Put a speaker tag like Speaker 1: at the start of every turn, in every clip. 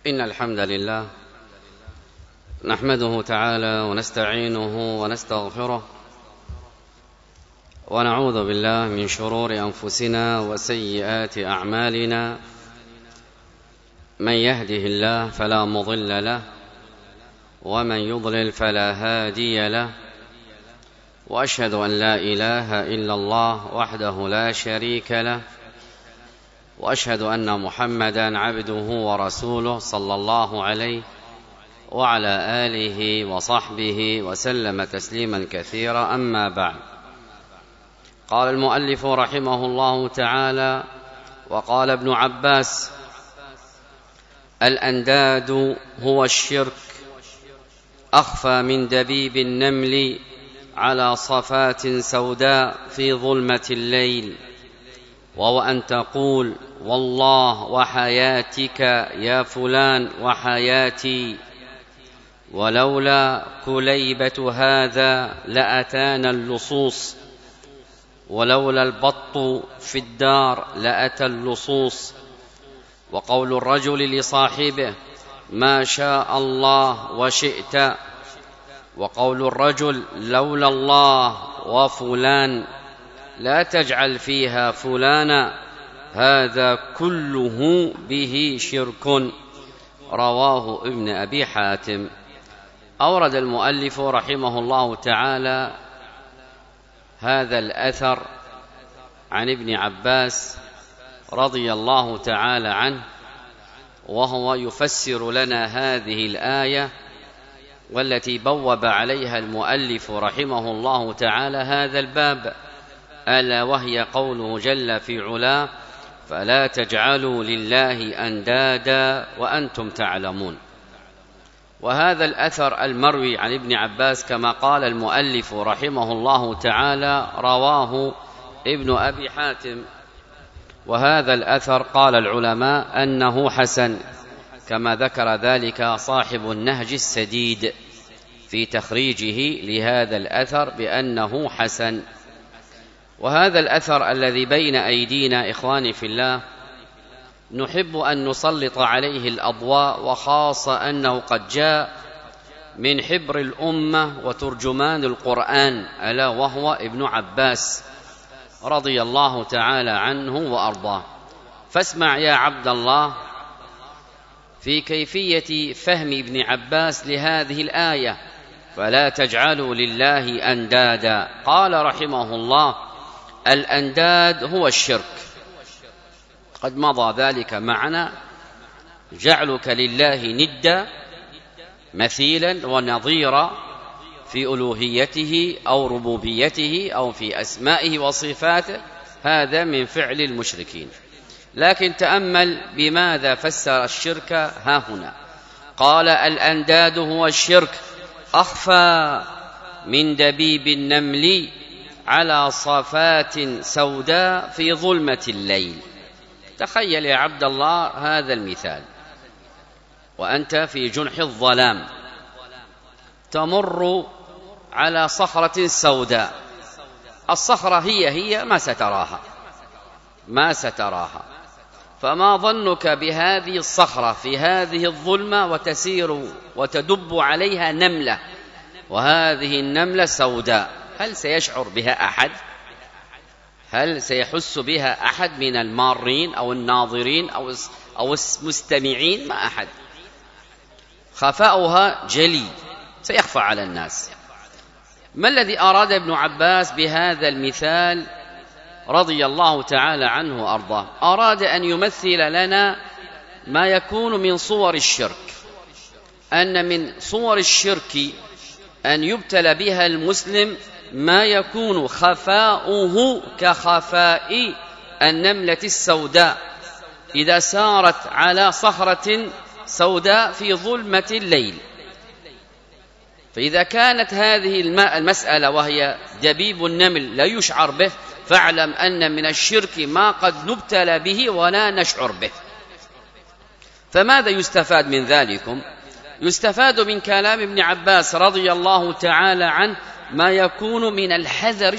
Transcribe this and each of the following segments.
Speaker 1: إن الحمد لله نحمده تعالى ونستعينه ونستغفره ونعوذ بالله من شرور أنفسنا وسيئات أعمالنا. من يهده الله فلا مضل له ومن يضلل فلا هادي له، وأشهد أن لا إله إلا الله وحده لا شريك له، وأشهد أن محمدًا عبده ورسوله صلى الله عليه وعلى آله وصحبه وسلم تسليمًا كثيرا. أما بعد، قال المؤلف رحمه الله تعالى: وقال ابن عباس: الأنداد هو الشرك أخفى من دبيب النمل على صفات سوداء في ظلمة الليل، وهو أن تقول: والله وحياتك يا فلان وحياتي، ولولا كليبة هذا لأتانا اللصوص، ولولا البط في الدار لأتى اللصوص. وقول الرجل لصاحبه: ما شاء الله وشئت، وقول الرجل: لولا الله وفلان لا تجعل فيها فلانا، هذا كله به شرك. رواه ابن أبي حاتم. أورد المؤلف رحمه الله تعالى هذا الأثر عن ابن عباس رضي الله تعالى عنه، وهو يفسر لنا هذه الآية والتي بوب عليها المؤلف رحمه الله تعالى هذا الباب، ألا وهي قوله جل في علاه: فلا تجعلوا لله أندادا وأنتم تعلمون. وهذا الأثر المروي عن ابن عباس كما قال المؤلف رحمه الله تعالى رواه ابن أبي حاتم، وهذا الأثر قال العلماء أنه حسن، كما ذكر ذلك صاحب النهج السديد في تخريجه لهذا الأثر بأنه حسن. وهذا الأثر الذي بين أيدينا إخواني في الله نحب أن نسلط عليه الأضواء، وخاصة أنه قد جاء من حبر الأمة وترجمان القرآن، ألا وهو ابن عباس رضي الله تعالى عنه وأرضاه. فاسمع يا عبد الله في كيفية فهم ابن عباس لهذه الآية: فلا تجعلوا لله أندادا. قال رحمه الله: الأنداد هو الشرك. قد مضى ذلك معنا، جعلك لله ندا مثيلا ونظيرا في ألوهيته أو ربوبيته أو في أسمائه وصفاته، هذا من فعل المشركين. لكن تأمل بماذا فسر الشرك ها هنا. قال: الأنداد هو الشرك أخفى من دبيب النمل على صفات سوداء في ظلمة الليل. تخيل يا عبد الله هذا المثال، وأنت في جنح الظلام تمر على صخرة سوداء، الصخرة هي ما ستراها، فما ظنك بهذه الصخرة في هذه الظلمة وتسير وتدب عليها نملة، وهذه النملة سوداء؟ هل سيشعر بها أحد؟ هل سيحس بها أحد من المارين أو الناظرين أو المستمعين؟ ما أحد. خفاؤها جلي، سيخفى على الناس. ما الذي أراد ابن عباس بهذا المثال رضي الله تعالى عنه وأرضاه؟ أراد أن يمثل لنا ما يكون من صور الشرك، أن من صور الشرك أن يبتلى بها المسلم ما يكون خفاؤه كخفاء النملة السوداء إذا سارت على صخرة سوداء في ظلمة الليل. فإذا كانت هذه المسألة وهي دبيب النمل لا يشعر به، فاعلم أن من الشرك ما قد نبتلى به ولا نشعر به. فماذا يستفاد من ذلكم؟ يستفاد من كلام ابن عباس رضي الله تعالى عنه ما يكون من الحذر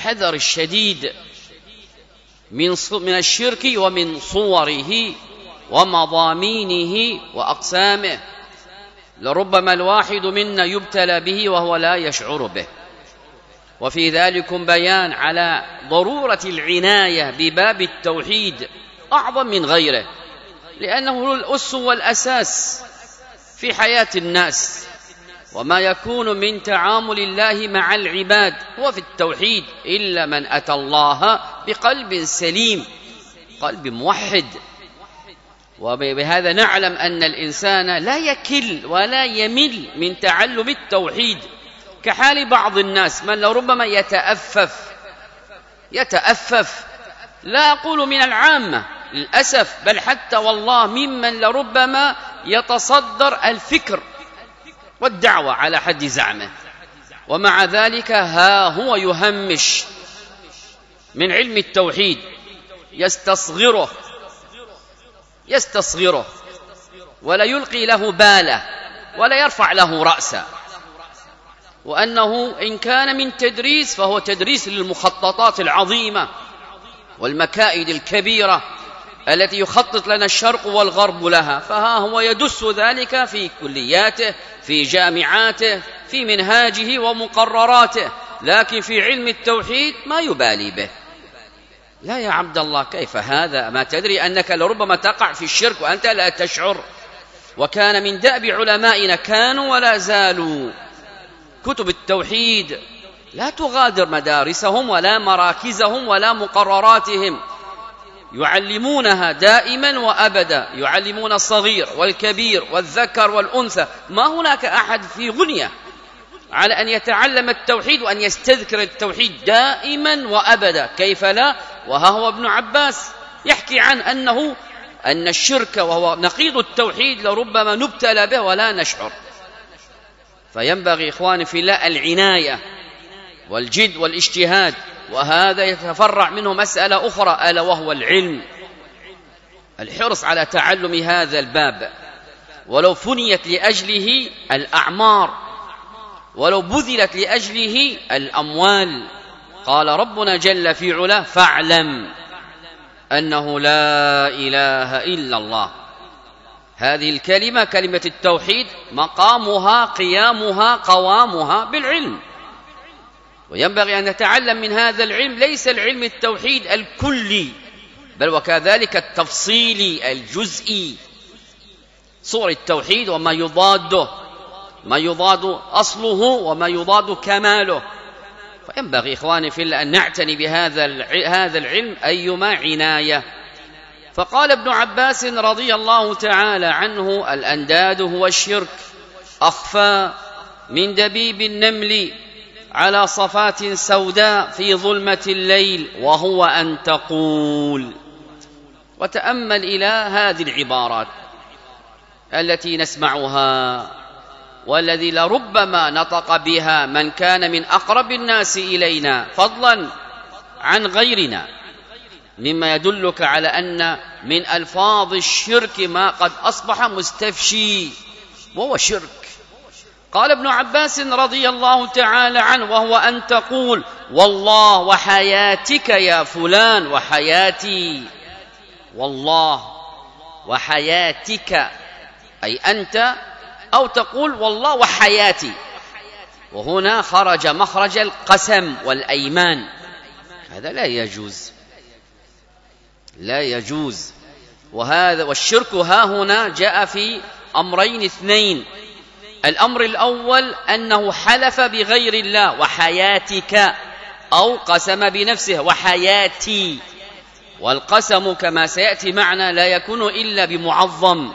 Speaker 1: الشديد من الشرك ومن صوره ومضامينه وأقسامه، لربما الواحد منا يبتلى به وهو لا يشعر به. وفي ذلك بيان على ضرورة العناية بباب التوحيد أعظم من غيره، لأنه الأس والأساس في حياة الناس، وما يكون من تعامل الله مع العباد هو في التوحيد، إلا من أتى الله بقلب سليم، قلب موحد. وبهذا نعلم أن الإنسان لا يكل ولا يمل من تعلم التوحيد، كحال بعض الناس من لربما يتأفف، لا أقول من العامة للأسف، بل حتى والله ممن لربما يتصدر الفكر والدعوة على حد زعمه، ومع ذلك ها هو يهمش من علم التوحيد، يستصغره ولا يلقي له باله ولا يرفع له رأسا، وأنه إن كان من تدريس فهو تدريس للمخططات العظيمة والمكائد الكبيرة التي يخطط لنا الشرق والغرب لها، فها هو يدس ذلك في كلياته، في جامعاته، في منهاجه ومقرراته، لكن في علم التوحيد ما يبالي به. لا يا عبد الله، كيف هذا؟ ما تدري أنك لربما تقع في الشرك وأنت لا تشعر. وكان من دأب علمائنا كانوا ولا زالوا كتب التوحيد لا تغادر مدارسهم ولا مراكزهم ولا مقرراتهم، يعلمونها دائما وأبدا، يعلمون الصغير والكبير والذكر والأنثى، ما هناك أحد في غنية على أن يتعلم التوحيد وأن يستذكر التوحيد دائما وأبدا، كيف لا؟ وها هو ابن عباس يحكي عن أن الشرك وهو نقيض التوحيد لربما نبتلى به ولا نشعر. فينبغي إخواني في الله العناية والجد والاجتهاد، وهذا يتفرع منه مسألة أخرى، ألا وهو العلم، الحرص على تعلم هذا الباب، ولو فنيت لأجله الأعمار، ولو بذلت لأجله الأموال. قال ربنا جل في علاه: فاعلم أنه لا إله إلا الله. هذه الكلمة كلمة التوحيد مقامها قيامها قوامها بالعلم، وينبغي أن نتعلم من هذا العلم ليس العلم التوحيد الكلي، بل وكذلك التفصيلي الجزئي، صور التوحيد وما يضاده، ما يضاد أصله وما يضاد كماله. فينبغي إخواني في الله أن نعتني بهذا العلم أيما عناية. فقال ابن عباس رضي الله تعالى عنه: الأنداد هو الشرك أخفى من دبيب النمل على صفات سوداء في ظلمة الليل، وهو أن تقول. وتأمل إلى هذه العبارات التي نسمعها، والذي لربما نطق بها من كان من أقرب الناس إلينا فضلا عن غيرنا، مما يدلك على أن من ألفاظ الشرك ما قد أصبح مستفشي، وهو شرك. قال ابن عباس رضي الله تعالى عنه: وهو أن تقول والله وحياتك يا فلان، وحياتي، والله وحياتك أي أنت، أو تقول والله وحياتي، وهنا خرج مخرج القسم والأيمان، هذا لا يجوز. والشرك ها هنا جاء في أمرين اثنين: الأمر الأول أنه حلف بغير الله وحياتك، أو قسم بنفسه وحياتي، والقسم كما سيأتي معنا لا يكون إلا بمعظم،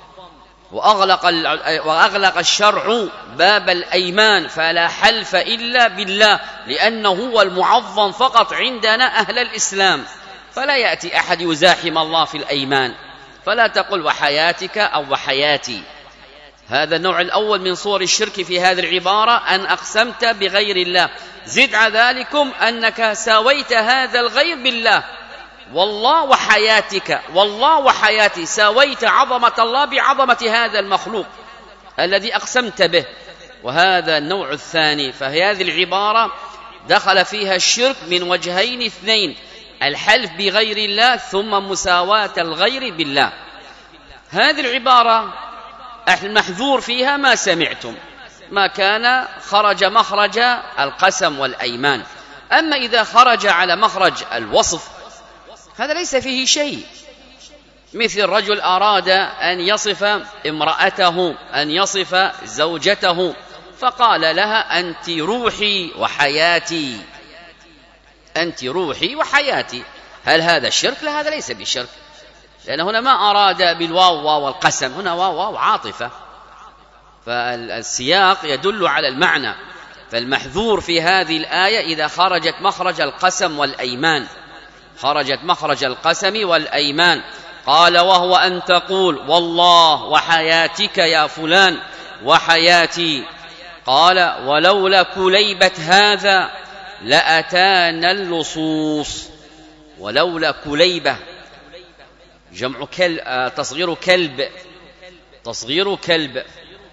Speaker 1: وأغلق الشرع باب الأيمان، فلا حلف إلا بالله، لأنه هو المعظم فقط عندنا أهل الإسلام، فلا يأتي أحد يزاحم الله في الأيمان، فلا تقل وحياتك أو وحياتي. هذا النوع الأول من صور الشرك في هذه العبارة، أن أقسمت بغير الله. زد على ذلكم أنك ساويت هذا الغير بالله، والله وحياتك، والله وحياتي، ساويت عظمة الله بعظمة هذا المخلوق الذي أقسمت به. وهذا النوع الثاني. فهذه العبارة دخل فيها الشرك من وجهين اثنين: الحلف بغير الله، ثم مساواة الغير بالله. هذه العبارة المحذور فيها ما سمعتم، ما كان خرج مخرج القسم والأيمان. أما إذا خرج على مخرج الوصف هذا ليس فيه شيء، مثل رجل أراد أن يصف امرأته، أن يصف زوجته، فقال لها أنت روحي وحياتي، أنت روحي وحياتي. هل هذا الشرك؟ لا، هذا ليس بالشرك، لأن هنا ما أراد بالواو واو القسم، هنا واو واو عاطفة، فالسياق يدل على المعنى. فالمحذور في هذه الآية إذا خرجت مخرج القسم والأيمان، خرجت مخرج القسم والأيمان. قال وهو أن تقول والله وحياتك يا فلان وحياتي. قال ولولا كليبة هذا لأتانا اللصوص. ولولا كليبة جمع تصغير كلب، تصغير كلب،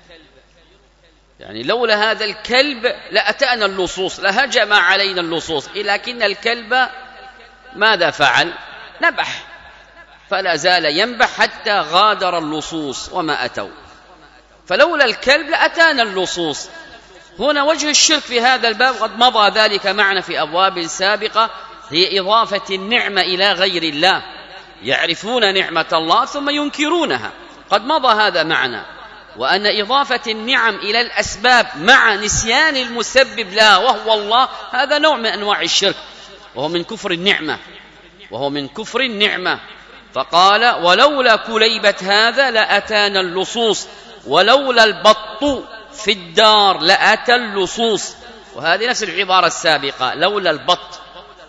Speaker 1: يعني لولا هذا الكلب لأتانا اللصوص، لهجم علينا اللصوص، لكن الكلب ماذا فعل؟ نبح، فلا زال ينبح حتى غادر اللصوص وما أتوا، فلولا الكلب لأتانا اللصوص. هنا وجه الشرك في هذا الباب قد مضى ذلك معنا في أبواب سابقة، هي إضافة النعمة إلى غير الله، يعرفون نعمة الله ثم ينكرونها، قد مضى هذا معنا. وأن إضافة النعم إلى الأسباب مع نسيان المسبب لا وهو الله، هذا نوع من أنواع الشرك، وهو من كفر النعمة، وهو من كفر النعمة. فقال ولولا كليبة هذا لأتانا اللصوص ولولا البط في الدار لأتى اللصوص. وهذه نفس العبارة السابقة، لولا البط،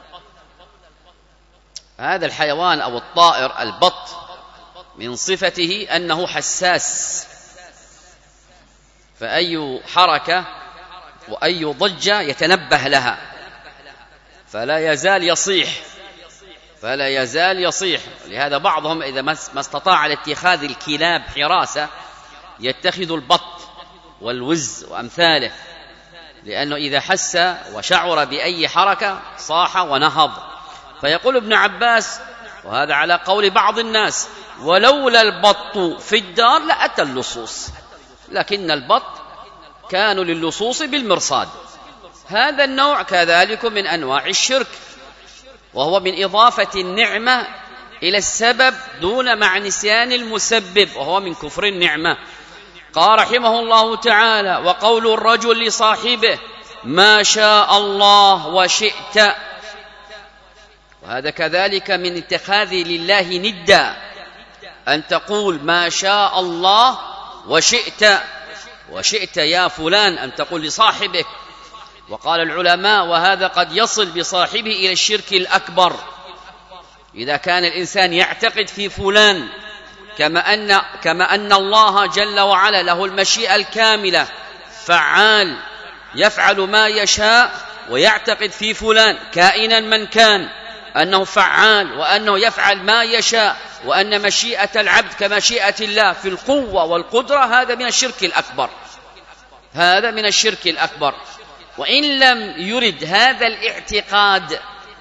Speaker 1: هذا الحيوان أو الطائر البط من صفته أنه حساس، فأي حركة وأي ضجة يتنبه لها، فلا يزال يصيح، فلا يزال يصيح. لهذا بعضهم إذا ما استطاع لاتخاذ الكلاب حراسة يتخذ البط والوز وأمثاله، لأنه إذا حس وشعر بأي حركة صاح ونهض. فيقول ابن عباس، وهذا على قول بعض الناس، ولولا البط في الدار لأتى اللصوص، لكن البط كانوا للصوص بالمرصاد. هذا النوع كذلك من أنواع الشرك، وهو من إضافة النعمة إلى السبب دون مع نسيان المسبب، وهو من كفر النعمة. قال رحمه الله تعالى وقول الرجل لصاحبه ما شاء الله وشئت، وهذا كذلك من اتخاذ لله ندا، أن تقول ما شاء الله وشئت، وشئت يا فلان، أن تقول لصاحبك. وقال العلماء وهذا قد يصل بصاحبه إلى الشرك الأكبر، إذا كان الإنسان يعتقد في فلان كما أن الله جل وعلا له المشيئة الكاملة، فعال يفعل ما يشاء، ويعتقد في فلان كائنا من كان أنه فعال وأنه يفعل ما يشاء، وأن مشيئة العبد كمشيئة الله في القوة والقدرة، هذا من الشرك الأكبر، هذا من الشرك الأكبر. وإن لم يرد هذا الاعتقاد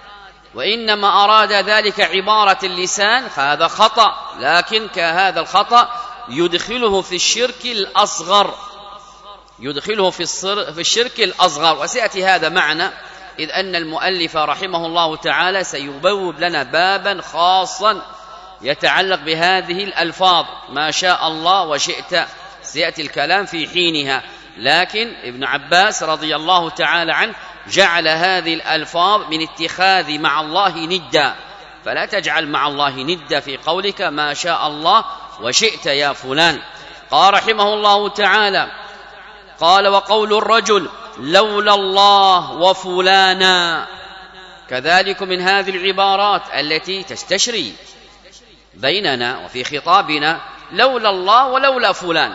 Speaker 1: وإنما أراد ذلك عبارة اللسان فهذا خطأ، لكن كهذا الخطأ يدخله في الشرك الأصغر، يدخله في الشرك الأصغر. وسيأتي هذا معنا، إذ أن المؤلف رحمه الله تعالى سيبوب لنا بابا خاصا يتعلق بهذه الألفاظ ما شاء الله وشئت، سيأتي الكلام في حينها. لكن ابن عباس رضي الله تعالى عنه جعل هذه الألفاظ من اتخاذ مع الله ندا، فلا تجعل مع الله ندا في قولك ما شاء الله وشئت يا فلان. قال رحمه الله تعالى قال وقول الرجل لولا الله وفلانا، كذلك من هذه العبارات التي تستشري بيننا وفي خطابنا، لولا الله ولولا فلان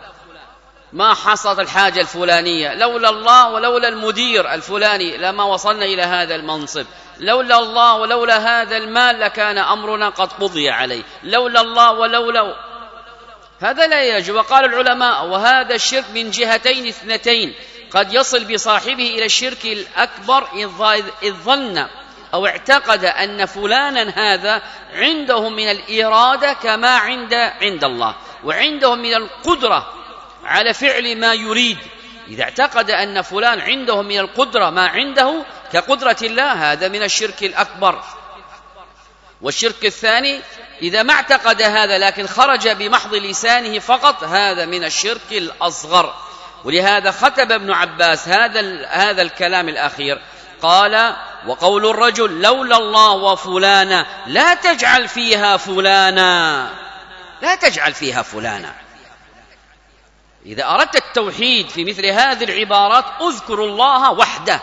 Speaker 1: ما حصلت الحاجة الفلانية، لولا الله ولولا المدير الفلاني لما وصلنا إلى هذا المنصب، لولا الله ولولا هذا المال لكان أمرنا قد قضي عليه، لولا الله ولولا، هذا لا يجوز. وقال العلماء وهذا الشرك من جهتين اثنتين، قد يصل بصاحبه إلى الشرك الأكبر إذ ظن أو اعتقد أن فلانا هذا عنده من الإرادة كما عند الله، وعنده من القدرة على فعل ما يريد. إذا اعتقد أن فلان عنده من القدرة ما عنده كقدرة الله، هذا من الشرك الأكبر. والشرك الثاني إذا ما اعتقد هذا لكن خرج بمحض لسانه فقط، هذا من الشرك الأصغر. ولهذا ختم ابن عباس هذا الكلام الأخير، قال: وقول الرجل لولا الله وفلانا لا تجعل فيها فلانا، لا تجعل فيها فلانا. إذا أردت التوحيد في مثل هذه العبارات اذكر الله وحده،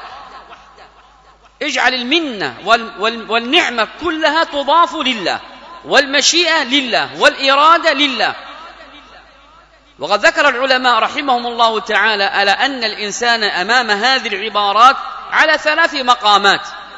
Speaker 1: اجعل المنة والنعمة كلها تضاف لله، والمشيئة لله، والإرادة لله. وقد ذكر العلماء رحمهم الله تعالى ألا أن الإنسان أمام هذه العبارات على 3 مقامات: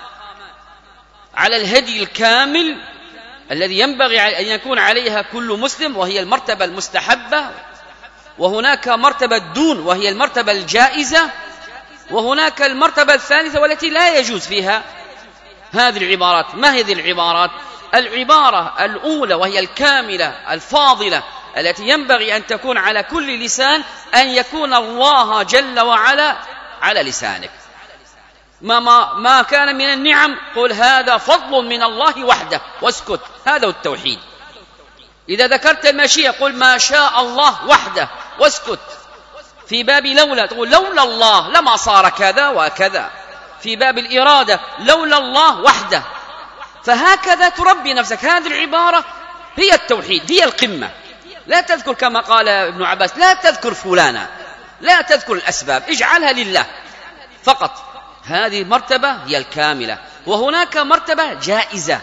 Speaker 1: على الهدي الكامل الذي ينبغي أن يكون عليها كل مسلم، وهي المرتبة المستحبة، وهناك مرتبة دون وهي المرتبة الجائزة، وهناك المرتبة الثالثة والتي لا يجوز فيها هذه العبارات. ما هذه العبارات؟ العبارة الأولى وهي الكاملة الفاضلة التي ينبغي أن تكون على كل لسان، أن يكون الله جل وعلا على لسانك. ما كان من النعم قل هذا فضل من الله وحده واسكت، هذا هو التوحيد. إذا ذكرت المشيئة قل ما شاء الله وحده واسكت. في باب لولا تقول لولا الله لما صار كذا وكذا. في باب الإرادة لولا الله وحده. فهكذا تربي نفسك. هذه العبارة هي التوحيد، هي القمة. لا تذكر كما قال ابن عباس، لا تذكر فلانا، لا تذكر الأسباب، اجعلها لله فقط. هذه مرتبة هي الكاملة. وهناك مرتبة جائزة،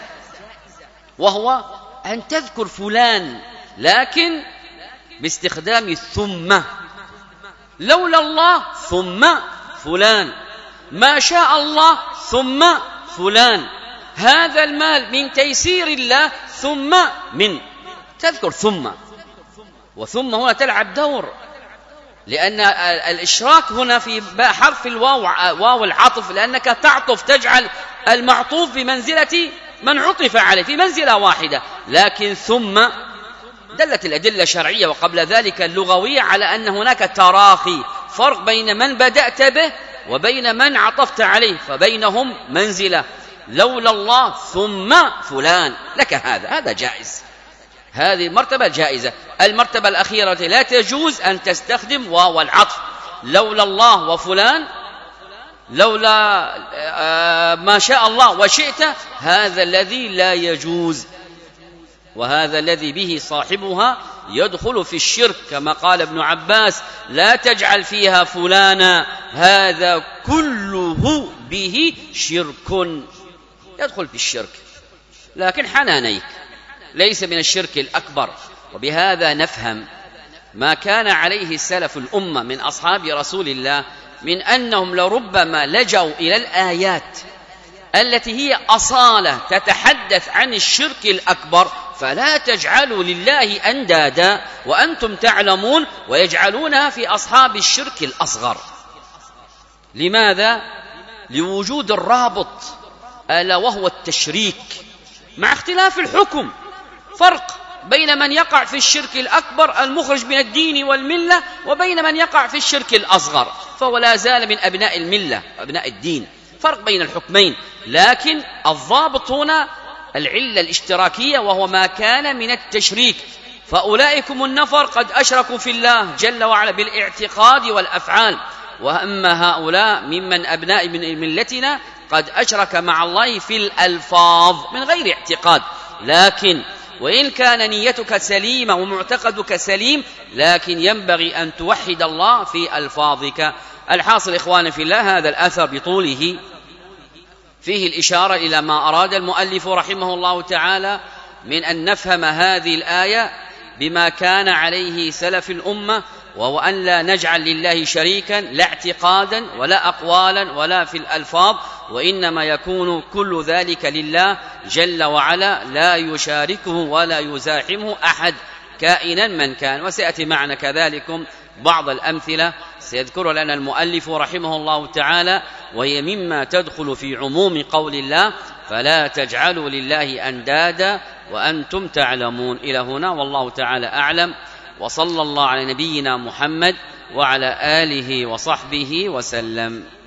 Speaker 1: وهو أن تذكر فلان لكن باستخدام الثم. لولا الله ثم فلان، ما شاء الله ثم فلان، هذا المال من تيسير الله ثم من. تذكر ثم، وثم هنا تلعب دور، لأن الإشراك هنا في حرف الواو، واو العطف، لأنك تعطف، تجعل المعطوف بمنزلة من عطف عليه في منزلة واحدة. لكن ثم دلت الأدلة الشرعية وقبل ذلك اللغوية على أن هناك تراخي، فرق بين من بدأت به وبين من عطفت عليه، فبينهم منزلة. لولا الله ثم فلان لك هذا جائز، هذه مرتبة جائزة. المرتبة الأخيرة لا تجوز أن تستخدم واو العطف، لولا الله وفلان، لولا ما شاء الله وشئت، هذا الذي لا يجوز، وهذا الذي به صاحبها يدخل في الشرك، كما قال ابن عباس لا تجعل فيها فلانا، هذا كله به شرك، يدخل في الشرك. لكن حنانيك ليس من الشرك الأكبر. وبهذا نفهم ما كان عليه السلف الأمة من أصحاب رسول الله، من أنهم لربما لجوا إلى الآيات التي هي أصالة تتحدث عن الشرك الأكبر، فلا تجعلوا لله أندادا وأنتم تعلمون، ويجعلونها في أصحاب الشرك الأصغر. لماذا؟ لوجود الرابط، ألا وهو التشريك، مع اختلاف الحكم. فرق بين من يقع في الشرك الأكبر المخرج من الدين والملة، وبين من يقع في الشرك الأصغر فهو لا زال من أبناء الملة أبناء الدين. فرق بين الحكمين، لكن الضابط هنا العلة الاشتراكية، وهو ما كان من التشريك. فأولئكم النفر قد أشركوا في الله جل وعلا بالاعتقاد والأفعال، وأما هؤلاء ممن أبناء من ملتنا قد أشرك مع الله في الألفاظ من غير اعتقاد. لكن وإن كان نيتك سليمة ومعتقدك سليم، لكن ينبغي أن توحد الله في ألفاظك. الحاصل إخواني في الله، هذا الأثر بطوله فيه الإشارة إلى ما أراد المؤلف رحمه الله تعالى من أن نفهم هذه الآية بما كان عليه سلف الأمة، وهو أن لا نجعل لله شريكا، لا اعتقادا ولا أقوالا ولا في الألفاظ، وإنما يكون كل ذلك لله جل وعلا، لا يشاركه ولا يزاحمه أحد كائنا من كان. وسيأتي معنا كذلك بعض الأمثلة سيذكر لنا المؤلف رحمه الله تعالى، وهي مما تدخل في عموم قول الله فلا تجعلوا لله أندادا وأنتم تعلمون. إلى هنا والله تعالى أعلم، وصلى الله على نبينا محمد وعلى آله وصحبه وسلم.